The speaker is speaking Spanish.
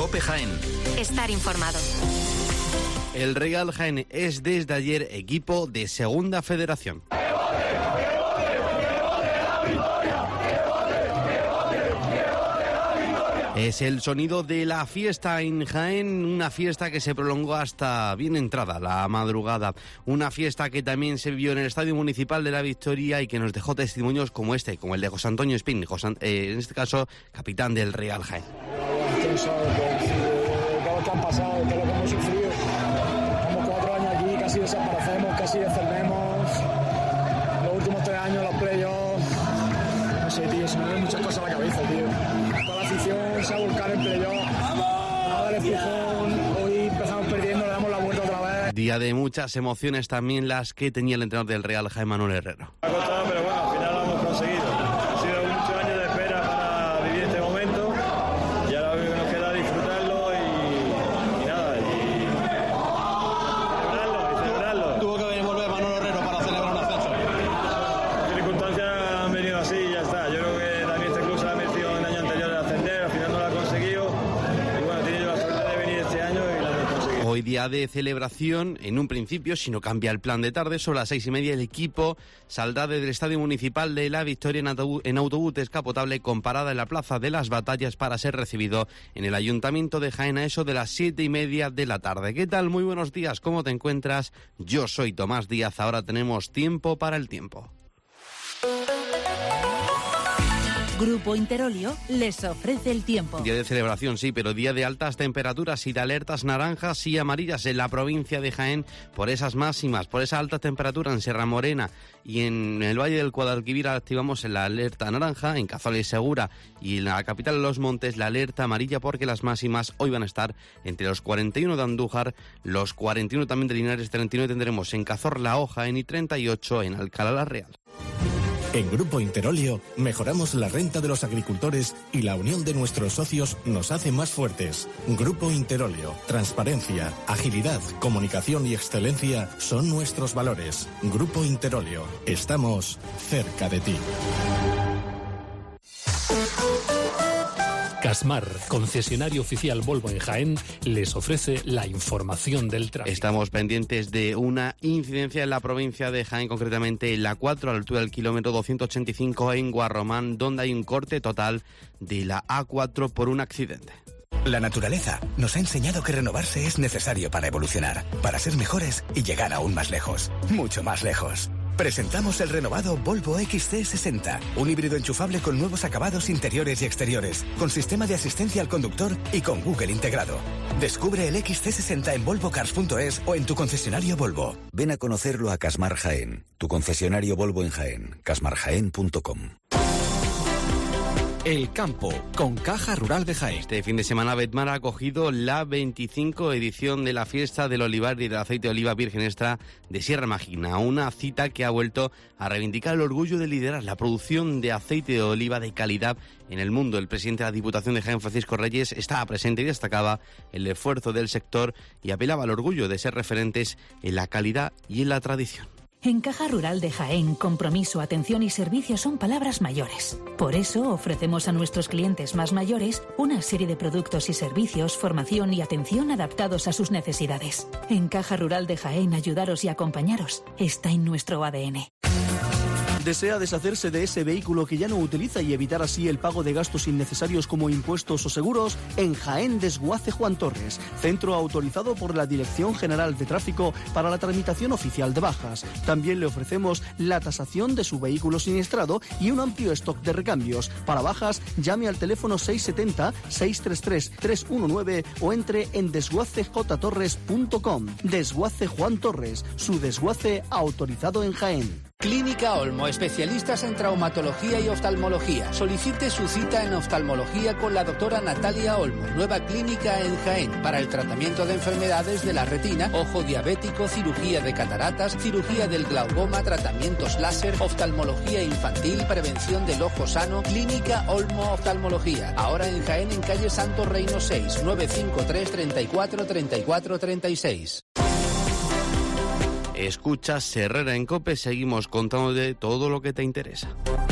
COPE Jaén. Estar informado. El Real Jaén es desde ayer equipo de Segunda Federación. Es el sonido de la fiesta en Jaén, una fiesta que se prolongó hasta bien entrada la madrugada. Una fiesta que también se vio en el Estadio Municipal de la Victoria y que nos dejó testimonios como este, como el de José Antonio Espín, en este caso capitán del Real Jaén. Todo lo que han pasado, todo lo que hemos sufrido. Estamos 4 años aquí, casi desaparecemos, casi descendemos. Los últimos 3 años, los playoffs. No sé, tío, se me ven muchas cosas a la cabeza, tío. Toda la afición se ha volcado en playoffs. Nada de empujón. Hoy empezamos perdiendo, le damos la vuelta otra vez. Día de muchas emociones también las que tenía el entrenador del Real Jaén, Manuel Herrero. Ha costado, pero bueno, al final lo hemos conseguido. Ha sido muchos años de espera para vivir este momento y ahora lo único que nos queda es disfrutarlo y nada, y celebrarlo. Tuvo que venir volver Manuel Herrero para celebrar un ascenso. Las circunstancias han venido así y ya está. Yo creo que también este club se ha merecido en el año anterior de ascender, al final no lo ha conseguido y bueno, tiene la suerte de venir este año y lo hemos conseguido. Hoy día de celebración, en un principio, si no cambia el plan de tarde, sobre las 6:30 el equipo saldrá desde el Estadio Municipal de la Victoria en autobús descapotable con parada en la Plaza de las Batallas para ser recibido en el Ayuntamiento de Jaén a eso de las 7:30 de la tarde. ¿Qué tal? Muy buenos días, ¿cómo te encuentras? Yo soy Tomás Díaz, ahora tenemos tiempo para el tiempo. Grupo Interolio les ofrece el tiempo. Día de celebración, sí, pero día de altas temperaturas y de alertas naranjas y amarillas en la provincia de Jaén por esas máximas, por esa alta temperatura en Sierra Morena y en el Valle del Guadalquivir activamos la alerta naranja, en Cazorla y Segura y en la capital de los Montes la alerta amarilla porque las máximas hoy van a estar entre los 41 de Andújar, los 41 también de Linares, 39 tendremos en Cazorla o Jaén y 38 en Alcalá la Real. En Grupo Interolio mejoramos la renta de los agricultores y la unión de nuestros socios nos hace más fuertes. Grupo Interolio, transparencia, agilidad, comunicación y excelencia son nuestros valores. Grupo Interolio, estamos cerca de ti. Casmar, concesionario oficial Volvo en Jaén, les ofrece la información del tráfico. Estamos pendientes de una incidencia en la provincia de Jaén, concretamente en la 4, a la altura del kilómetro 285 en Guarromán, donde hay un corte total de la A4 por un accidente. La naturaleza nos ha enseñado que renovarse es necesario para evolucionar, para ser mejores y llegar aún más lejos, mucho más lejos. Presentamos el renovado Volvo XC60, un híbrido enchufable con nuevos acabados interiores y exteriores, con sistema de asistencia al conductor y con Google integrado. Descubre el XC60 en volvocars.es o en tu concesionario Volvo. Ven a conocerlo a Casmar Jaén, tu concesionario Volvo en Jaén, casmarjaén.com. El campo, con Caja Rural de Jaén. Este fin de semana Betmar ha acogido la 25 edición de la fiesta del olivar y del aceite de oliva virgen extra de Sierra Mágina, una cita que ha vuelto a reivindicar el orgullo de liderar la producción de aceite de oliva de calidad en el mundo. El presidente de la Diputación de Jaén, Francisco Reyes, estaba presente y destacaba el esfuerzo del sector y apelaba al orgullo de ser referentes en la calidad y en la tradición. En Caja Rural de Jaén, compromiso, atención y servicio son palabras mayores. Por eso ofrecemos a nuestros clientes más mayores una serie de productos y servicios, formación y atención adaptados a sus necesidades. En Caja Rural de Jaén, ayudaros y acompañaros está en nuestro ADN. ¿Desea deshacerse de ese vehículo que ya no utiliza y evitar así el pago de gastos innecesarios como impuestos o seguros? En Jaén Desguace Juan Torres, centro autorizado por la Dirección General de Tráfico para la tramitación oficial de bajas. También le ofrecemos la tasación de su vehículo siniestrado y un amplio stock de recambios. Para bajas, llame al teléfono 670-633-319 o entre en desguacejtorres.com. Desguace Juan Torres, su desguace autorizado en Jaén. Clínica Olmo, especialistas en traumatología y oftalmología. Solicite su cita en oftalmología con la doctora Natalia Olmo, nueva clínica en Jaén, para el tratamiento de enfermedades de la retina, ojo diabético, cirugía de cataratas, cirugía del glaucoma, tratamientos láser, oftalmología infantil, prevención del ojo sano. Clínica Olmo Oftalmología, ahora en Jaén en calle Santo Reino 6, 953 34 34 36. Escuchas Herrera en COPE, seguimos contándote todo lo que te interesa.